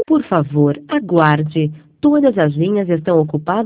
Por favor, aguarde. Todas as linhas estão ocupadas.